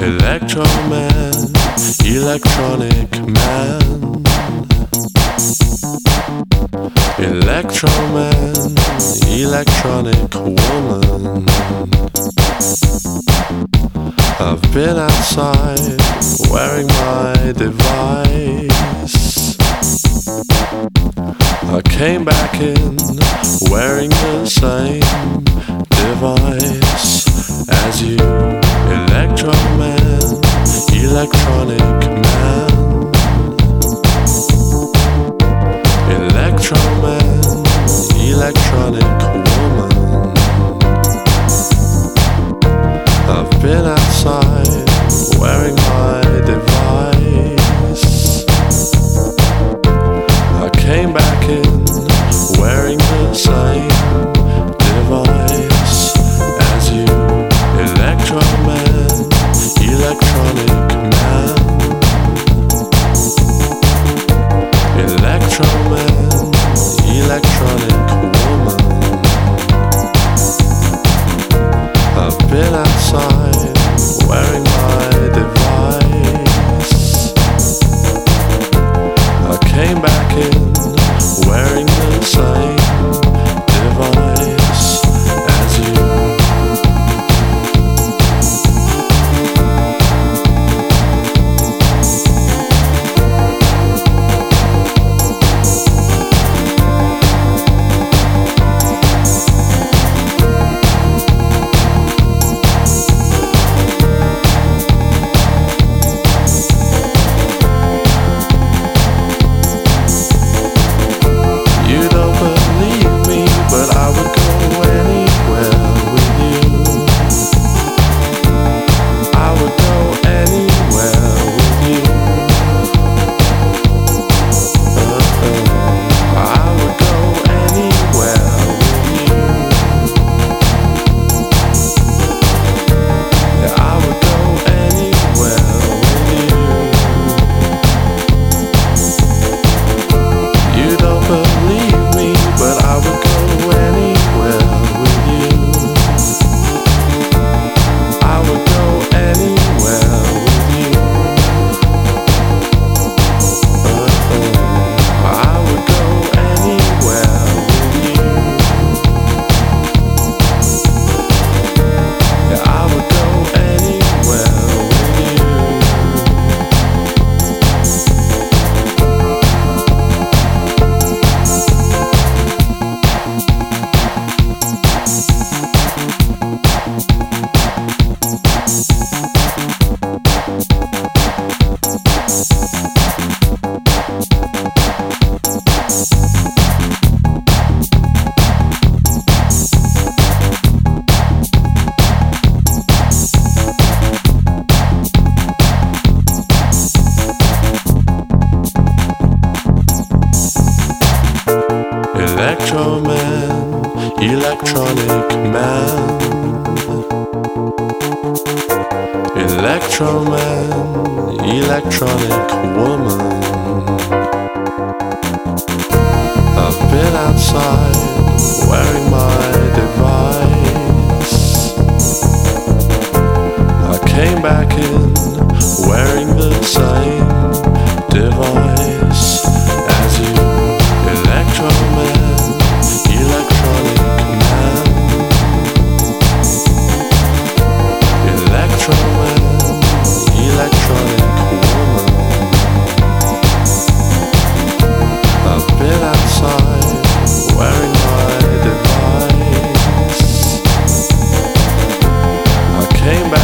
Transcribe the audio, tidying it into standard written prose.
Electro man, electronic man. Electro man, electronic woman. I've been outside wearing my device. I came back in wearing the same device as you. Electro man, electronic man. Electro man, electronic woman. I've been outside wearing my device. I came back in wearing the same device as you. Electro man, electronic man. Electro man, electronic woman. I've been outside wearing my device. I came back in wearing the same device as you. Electro man, electronic man. Electro man, electronic woman. I've been outside wearing my device. I came back in wearing the same device as you. Electro man, electronic man. Electro man, electronic woman. I've been outside wearing my device. I came back